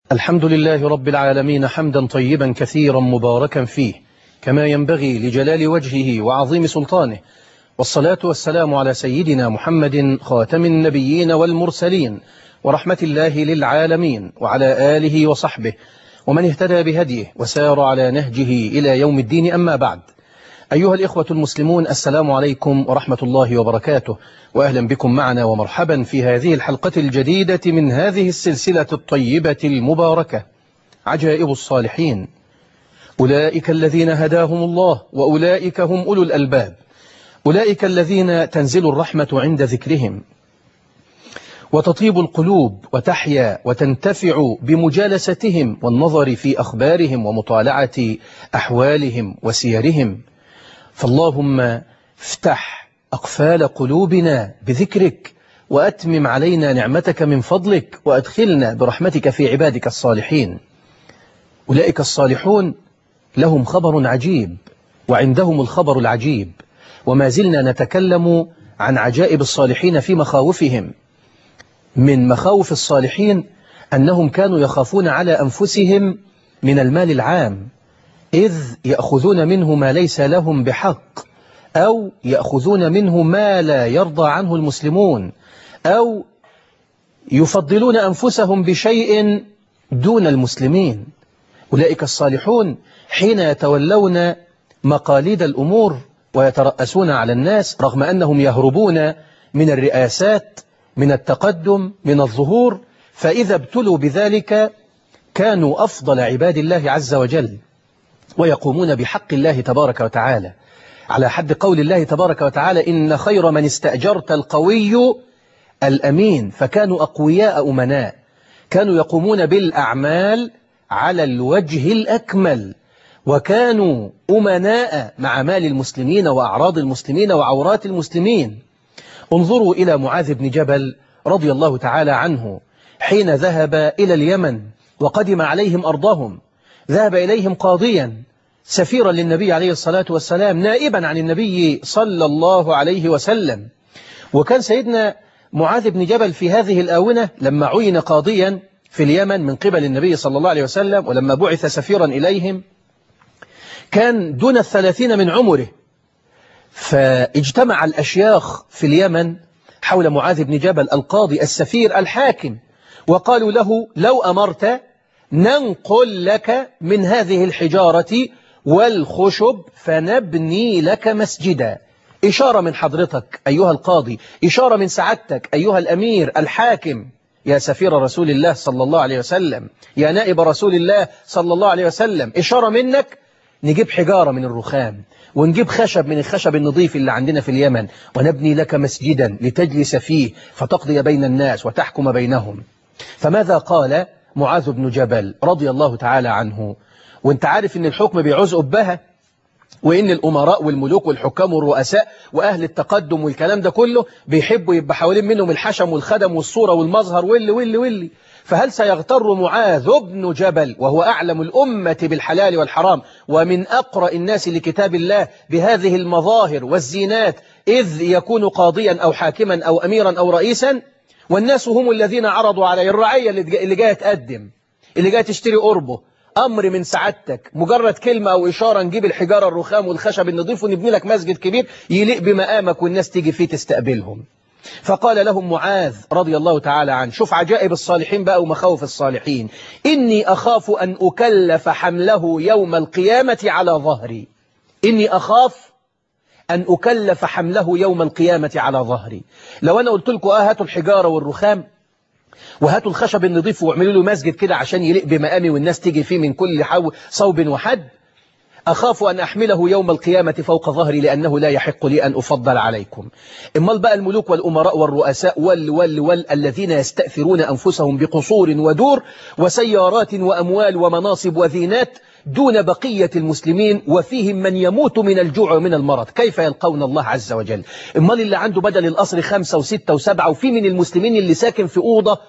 الحمد لله رب العالمين حمدا طيبا كثيرا مباركا فيه كما ينبغي لجلال وجهه وعظيم سلطانه، والصلاة والسلام على سيدنا محمد خاتم النبيين والمرسلين ورحمة الله للعالمين، وعلى آله وصحبه ومن اهتدى بهديه وسار على نهجه إلى يوم الدين. أما بعد، أيها الإخوة المسلمون، السلام عليكم ورحمة الله وبركاته، وأهلا بكم معنا ومرحبا في هذه الحلقة الجديدة من هذه السلسلة الطيبة المباركة، عجائب الصالحين. أولئك الذين هداهم الله وأولئك هم أولو الألباب، أولئك الذين تنزل الرحمة عند ذكرهم وتطيب القلوب وتحيا وتنتفع بمجالستهم والنظر في أخبارهم ومطالعة أحوالهم وسيرهم. فاللهم افتح أقفال قلوبنا بذكرك، وأتمم علينا نعمتك من فضلك، وأدخلنا برحمتك في عبادك الصالحين. أولئك الصالحون لهم خبر عجيب وعندهم الخبر العجيب، وما زلنا نتكلم عن عجائب الصالحين في مخاوفهم. من مخاوف الصالحين أنهم كانوا يخافون على أنفسهم من المال العام، إذ يأخذون منه ما ليس لهم بحق، أو يأخذون منه ما لا يرضى عنه المسلمون، أو يفضلون أنفسهم بشيء دون المسلمين. أولئك الصالحون حين يتولون مقاليد الأمور ويترأسون على الناس، رغم أنهم يهربون من الرئاسات، من التقدم، من الظهور، فإذا ابتلوا بذلك كانوا أفضل عباد الله عز وجل، ويقومون بحق الله تبارك وتعالى، على حد قول الله تبارك وتعالى: إن خير من استأجرت القوي الأمين. فكانوا أقوياء أمناء، كانوا يقومون بالأعمال على الوجه الأكمل، وكانوا أمناء مع مال المسلمين وأعراض المسلمين وعورات المسلمين. انظروا إلى معاذ بن جبل رضي الله تعالى عنه حين ذهب إلى اليمن وقدم عليهم أرضهم، ذهب إليهم قاضيا سفيرا للنبي عليه الصلاة والسلام، نائبا عن النبي صلى الله عليه وسلم. وكان سيدنا معاذ بن جبل في هذه الآونة لما عين قاضيا في اليمن من قبل النبي صلى الله عليه وسلم، ولما بعث سفيرا إليهم كان دون 30 من عمره. فاجتمع الأشياخ في اليمن حول معاذ بن جبل القاضي السفير الحاكم، وقالوا له: لو أمرت ننقل لك من هذه الحجارة والخشب فنبني لك مسجدا. إشارة من حضرتك أيها القاضي، إشارة من سعادتك أيها الأمير الحاكم، يا سفير رسول الله صلى الله عليه وسلم، يا نائب رسول الله صلى الله عليه وسلم، إشارة منك نجيب حجارة من الرخام ونجيب خشب من الخشب النظيف اللي عندنا في اليمن، ونبني لك مسجدا لتجلس فيه فتقضي بين الناس وتحكم بينهم. فماذا قال معاذ بن جبل رضي الله تعالى عنه؟ وانت عارف ان الحكم بيعوز أبها، وإن الأمراء والملوك والحكام والرؤساء وأهل التقدم والكلام ده كله بيحبوا يبقى حوالين منهم الحشم والخدم والصورة والمظهر واللي. فهل سيغتر معاذ بن جبل وهو أعلم الأمة بالحلال والحرام ومن أقرأ الناس لكتاب الله بهذه المظاهر والزينات، إذ يكون قاضيا أو حاكما أو أميرا أو رئيسا؟ والناس هم الذين عرضوا عليه، الرعية اللي جاية تقدم، اللي جاية تشتري قربه. أمر من سعادتك، مجرد كلمة أو إشارة، نجيب الحجارة الرخام والخشب النظيف ونبني لك مسجد كبير يليق بمقامك والناس تيجي فيه تستقبلهم. فقال لهم معاذ رضي الله تعالى عنه، شوف عجائب الصالحين بقى ومخاوف الصالحين: إني أخاف أن أكلف حمله يوم القيامة على ظهري. إني أخاف أن أكلف حمله يوم القيامة على ظهري. لو أنا قلت لكم هاتوا الحجارة والرخام وهاتوا الخشب النظيف واعملوا له مسجد كده عشان يليق بمقامي والناس تيجي فيه من كل صوب وحد، أخاف أن أحمله يوم القيامة فوق ظهري لأنه لا يحق لي أن أفضل عليكم. إمال بقى الملوك والأمراء والرؤساء الذين يستأثرون أنفسهم بقصور ودور وسيارات وأموال ومناصب وذينات دون بقية المسلمين، وفيهم من يموت من الجوع ومن المرض، كيف يلقون الله عز وجل؟ إمال اللي عنده بدل القصر 5 و6 و7، وفي من المسلمين اللي ساكن في أوضة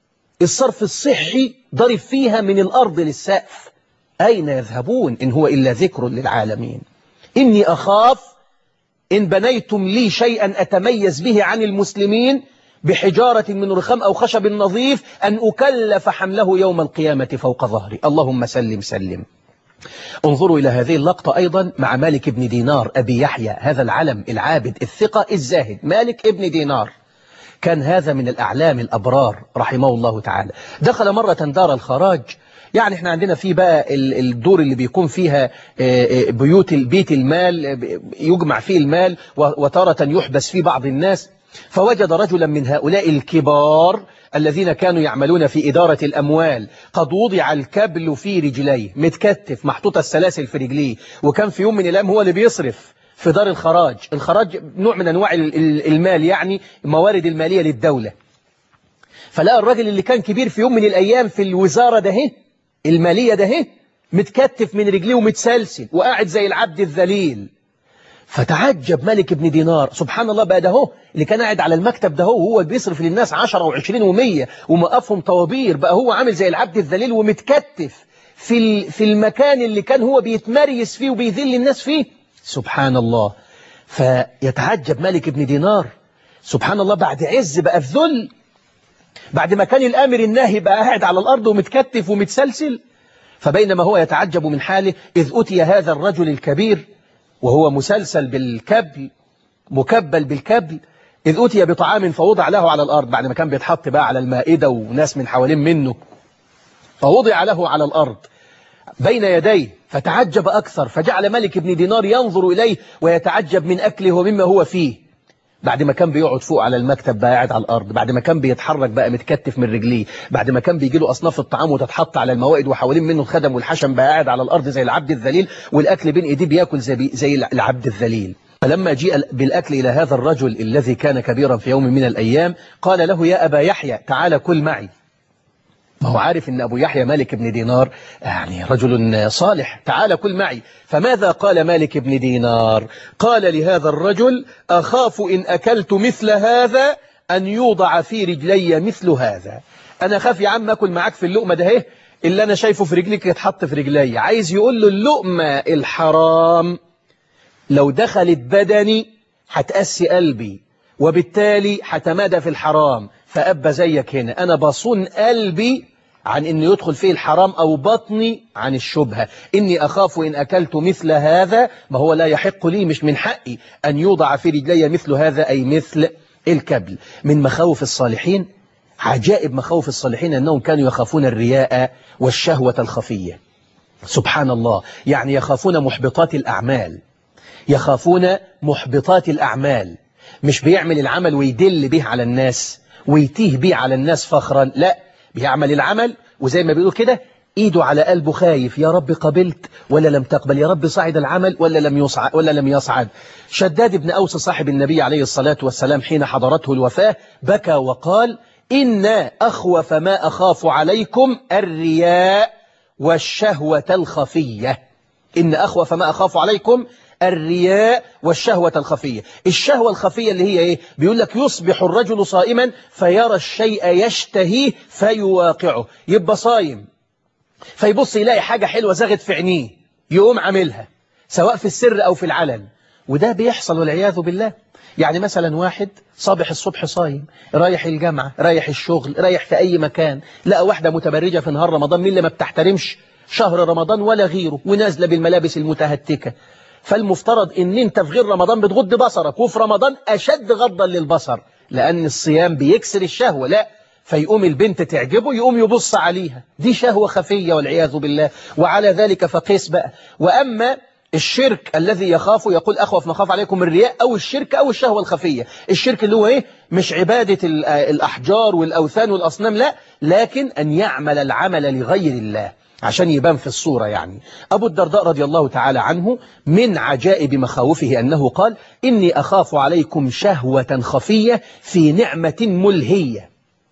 الصرف الصحي ضرب فيها من الأرض للسقف، أين يذهبون إن هو إلا ذكر للعالمين؟ إني أخاف إن بنيتم لي شيئا أتميز به عن المسلمين بحجارة من رخام أو خشب نظيف أن أكلف حمله يوم القيامة فوق ظهري. اللهم سلم سلم. انظروا إلى هذه اللقطة أيضا مع مالك بن دينار أبي يحيى، هذا العلم العابد الثقة الزاهد مالك بن دينار، كان هذا من الأعلام الأبرار رحمه الله تعالى. دخل مرة دار الخراج، يعني احنا عندنا فيه بقى الدور اللي بيكون فيها بيت المال يجمع فيه المال، وتارة يحبس فيه بعض الناس. فوجد رجلا من هؤلاء الكبار الذين كانوا يعملون في إدارة الأموال قد وضع الكبل في رجليه، متكتف، محطوطة السلاسل في رجليه، وكان في يوم من الأيام هو اللي بيصرف في دار الخراج. الخراج نوع من أنواع المال، يعني موارد المالية للدولة. فلقى الراجل اللي كان كبير في يوم من الأيام في الوزارة ده المالية ده متكتف من رجليه ومتسلسل وقاعد زي العبد الذليل. فتعجب مالك بن دينار، سبحان الله، بقى ده اللي كان قاعد على المكتب ده هو بيصرف للناس 10 و20 و100 وموقفهم طوابير، بقى هو عامل زي العبد الذليل ومتكتف في المكان اللي كان هو بيتمريس فيه وبيذل الناس فيه. سبحان الله. فيتعجب مالك بن دينار، سبحان الله، بعد عز بقى في ذل، بعد ما كان الآمر الناهي بقى قاعد على الأرض ومتكتف ومتسلسل. فبينما هو يتعجب من حاله إذ أتي هذا الرجل الكبير وهو مسلسل بالكبل، مكبل بالكبل، إذ أتي بطعام فوضع له على الأرض، بعد ما كان بيتحط بقى على المائدة وناس من حوالين منه، فوضع له على الأرض بين يديه. فتعجب أكثر، فجعل ملك بن دينار ينظر إليه ويتعجب من أكله ومما هو فيه. بعد ما كان بيقعد فوق على المكتب بقى قاعد على الأرض، بعد ما كان بيتحرك بقى متكتف من رجليه، بعد ما كان بيجي له أصناف الطعام وتتحط على الموائد وحوالين منه الخدم والحشم، بقى قاعد على الأرض زي العبد الذليل، والأكل بين إيديه بياكل زي العبد الذليل. فلما جيء بالأكل إلى هذا الرجل الذي كان كبيرا في يوم من الأيام قال له: يا أبا يحيى تعال كل معي. ما هو عارف أن أبو يحيى مالك بن دينار يعني رجل صالح، تعال كل معي. فماذا قال مالك بن دينار؟ قال لهذا الرجل: أخاف إن أكلت مثل هذا أن يوضع في رجلي مثل هذا. أنا خاف يا عم أكل معاك في اللقمة ده اللي أنا شايفه في رجليك يتحط في رجلي. عايز يقول له اللقمة الحرام لو دخلت بدني هتأسي قلبي، وبالتالي هتمادى في الحرام، فأبى زيك هنا. أنا بصون قلبي عن أن يدخل فيه الحرام، أو بطني عن الشبهة. إني أخاف إن أكلت مثل هذا، ما هو لا يحق لي، مش من حقي أن يوضع في رجلي مثل هذا، أي مثل الكبل. من مخاوف الصالحين، عجائب مخاوف الصالحين، أنهم كانوا يخافون الرياء والشهوة الخفية. سبحان الله، يعني يخافون محبطات الأعمال، يخافون محبطات الأعمال. مش بيعمل العمل ويدل به على الناس ويتيه به على الناس فخرا، لا، بيعمل العمل وزي ما بيقولوا كده ايده على قلبه خايف، يا رب قبلت ولا لم تقبل، يا رب صعد العمل ولا لم يصعد. شداد بن أوس صاحب النبي عليه الصلاة والسلام حين حضرته الوفاة بكى وقال: إن أخوف ما أخاف عليكم الرياء والشهوة الخفية. إن أخوف ما أخاف عليكم الرياء والشهوة الخفية. الشهوة الخفية اللي هي إيه؟ بيقول لك: يصبح الرجل صائما فيرى الشيء يشتهيه فيواقعه. يبقى صايم فيبص يلاقي حاجة حلوة زغت في عينيه يقوم عاملها، سواء في السر أو في العلن. وده بيحصل والعياذ بالله. يعني مثلا واحد صبح الصبح صايم، رايح الجامعة، رايح الشغل، رايح في أي مكان، لقى واحدة متبرجة في نهار رمضان، مين اللي ما بتحترمش شهر رمضان ولا غيره، ونازلة بالملابس المتهتكة. فالمفترض ان انت في غير رمضان بتغض بصرك، وفي رمضان اشد غضا للبصر، لان الصيام بيكسر الشهوة. لا، فيقوم البنت تعجبه يقوم يبص عليها، دي شهوة خفية والعياذ بالله. وعلى ذلك فقيس بقى. وأما الشرك الذي يخاف، يقول: أخوف ما خاف عليكم الرياء أو الشرك أو الشهوة الخفية. الشرك اللي هو إيه؟ مش عبادة الأحجار والأوثان والأصنام، لا، لكن أن يعمل العمل لغير الله عشان يبان في الصورة. يعني أبو الدرداء رضي الله تعالى عنه من عجائب مخاوفه أنه قال: إني أخاف عليكم شهوة خفية في نعمة ملهية.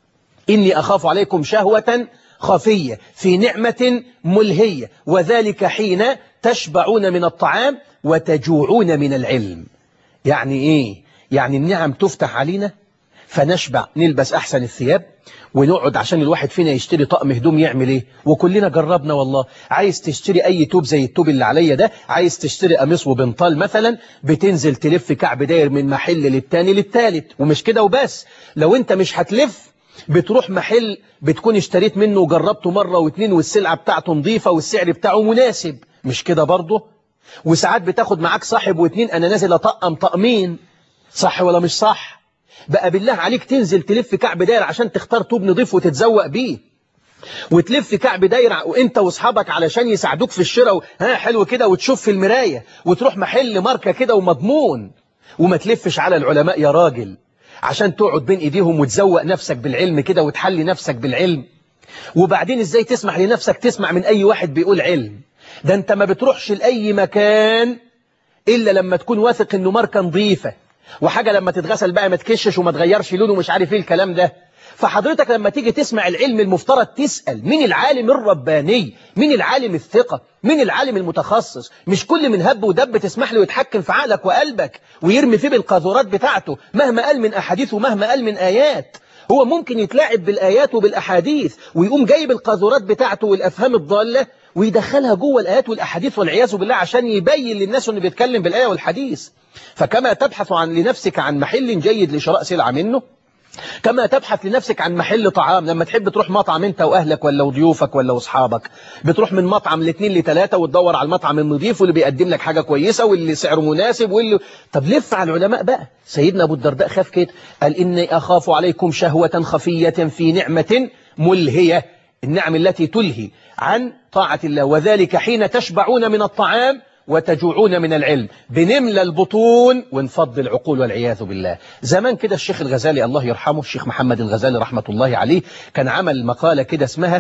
إني أخاف عليكم شهوة خفية في نعمة ملهية، وذلك حين تشبعون من الطعام وتجوعون من العلم. يعني إيه؟ يعني النعم تفتح علينا فنشبع نلبس أحسن الثياب ونقعد عشان الواحد فينا يشتري طقم هدوم يعمل ايه؟ وكلنا جربنا والله. عايز تشتري اي توب زي التوب اللي عليا ده، عايز تشتري قميص وبنطال مثلا، بتنزل تلف كعب داير من محل للتاني للتالت. ومش كده وبس، لو انت مش هتلف بتروح محل بتكون اشتريت منه وجربته مرة واتنين والسلعة بتاعته نظيفة والسعر بتاعه مناسب. مش كده برضه؟ وساعات بتاخد معاك صاحب واتنين، انا نازل اطقم طقمين. صح ولا مش صح؟ بقى بالله عليك تنزل تلف كعب داير عشان تختار طوب نظيف وتتزوق بيه، وتلف كعب داير وانت واصحابك علشان يساعدوك في الشراء حلو كده، وتشوف في المراية، وتروح محل ماركة كده ومضمون، وما تلفش على العلماء يا راجل عشان تقعد بين ايديهم وتزوق نفسك بالعلم كده وتحلي نفسك بالعلم. وبعدين ازاي تسمح لنفسك تسمع من اي واحد بيقول علم؟ ده انت ما بتروحش لأي مكان إلا لما تكون واثق انه ماركة نظيفة، وحاجة لما تتغسل بقى ما تكشش وما تغيرش لونه ومش عارف ايه الكلام ده. فحضرتك لما تيجي تسمع العلم المفترض تسأل مين العالم الرباني، مين العالم الثقة، مين العالم المتخصص. مش كل من هب ودب تسمح له يتحكم في عقلك وقلبك ويرمي فيه بالقاذورات بتاعته مهما قال من أحاديث ومهما قال من آيات. هو ممكن يتلاعب بالآيات وبالأحاديث ويقوم جايب القاذورات بتاعته والأفهام الضالة ويدخلها جوه الآيات والأحاديث والعياذ بالله عشان يبين للناس انه بيتكلم بالآية والحديث. فكما تبحث لنفسك عن محل جيد لشراء سلعة منه، كما تبحث لنفسك عن محل طعام. لما تحب تروح مطعم انت واهلك ولا ضيوفك ولا اصحابك، بتروح من مطعم لاثنين لثلاثة وتدور على المطعم النظيف واللي بيقدم لك حاجة كويسة واللي سعره مناسب طب لف على العلماء بقى. سيدنا ابو الدرداء خاف كده، قال إني أخاف عليكم شهوة خفية في نعمة ملهية، النعم التي تلهي عن طاعة الله، وذلك حين تشبعون من الطعام وتجوعون من العلم. بنملى البطون ونفض العقول والعياذ بالله. زمان كده الشيخ الغزالي الله يرحمه، الشيخ محمد الغزالي رحمة الله عليه، كان عمل مقالة كده اسمها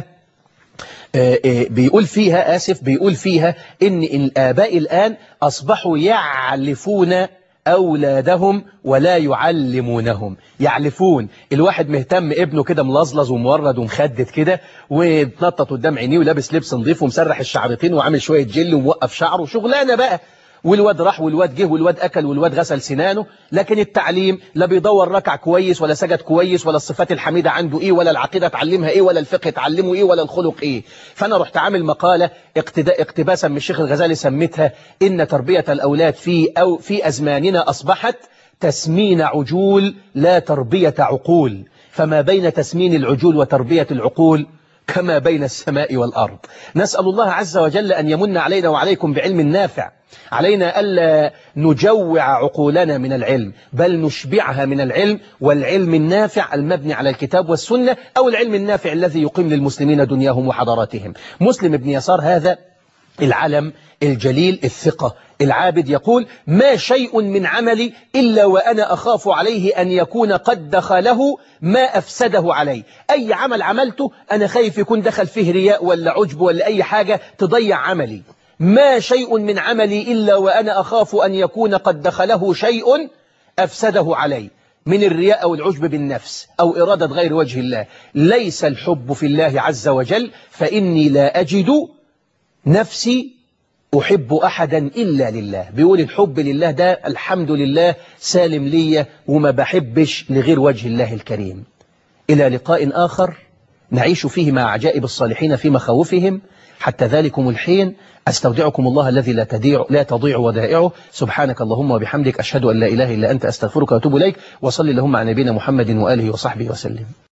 بيقول فيها إن الآباء الآن أصبحوا يعلفون أولادهم ولا يعلمونهم. يعلفون، الواحد مهتم ابنه كده ملظلظ ومورد ومخدد كده وبتنطط قدام عينيه ولابس لبس نظيف ومسرح الشعرتين وعامل شوية جل وموقف شعره وشغلانة بقى، والواد راح والواد جه والواد أكل والواد غسل سنانه. لكن التعليم لا بيدور ركع كويس ولا سجد كويس ولا الصفات الحميدة عنده إيه ولا العقيدة تعلمها إيه ولا الفقه تعلمه إيه ولا الخلق إيه. فأنا رحت عامل مقالة اقتباسا من الشيخ الغزالي سميتها إن تربية الأولاد في أزماننا أصبحت تسمين عجول لا تربية عقول، فما بين تسمين العجول وتربية العقول كما بين السماء والأرض. نسأل الله عز وجل أن يمن علينا وعليكم بعلم نافع. علينا ألا نجوع عقولنا من العلم، بل نشبعها من العلم، والعلم النافع المبني على الكتاب والسنة، أو العلم النافع الذي يقيم للمسلمين دنياهم وحضاراتهم. مسلم بن يسار هذا العلم الجليل الثقة العابد يقول: ما شيء من عملي إلا وأنا أخاف عليه أن يكون قد دخله ما أفسده علي. أي عمل عملته أنا خايف يكون دخل فيه رياء ولا عجب ولا أي حاجة تضيع عملي. ما شيء من عملي إلا وأنا أخاف أن يكون قد دخله شيء أفسده علي من الرياء أو العجب بالنفس أو إرادة غير وجه الله. ليس الحب في الله عز وجل، فإني لا أجد نفسي أحب أحدا إلا لله. بيقول الحب لله ده الحمد لله سالم لي وما بحبش لغير وجه الله الكريم. إلى لقاء آخر نعيش فيه مع عجائب الصالحين في مخاوفهم. حتى ذلكم الحين أستودعكم الله الذي لا تضيع ودائعه. سبحانك اللهم وبحمدك، أشهد أن لا إله إلا أنت، أستغفرك وأتوب إليك. وصلي اللهم على نبينا محمد وآله وصحبه وسلم.